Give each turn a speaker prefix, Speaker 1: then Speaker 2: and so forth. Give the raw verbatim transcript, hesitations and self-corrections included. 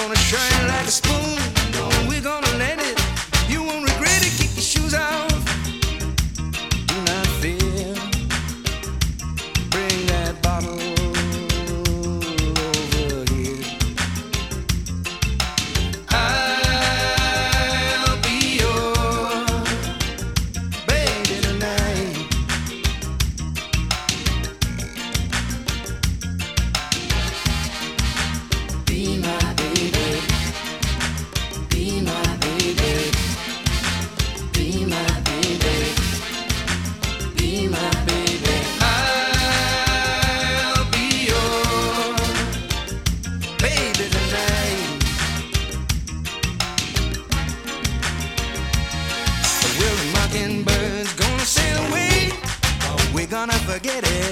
Speaker 1: gonna shine like a spoon. No, we're gonna let it. You won't regret it. Kick your shoes off. Do not fear. Bring that bottle over here. I'll be your baby tonight. Be my baby. Be my baby. Be my baby. Be my baby. I'll be your baby tonight. But we're mockingbirds gonna sail away. We're gonna forget it.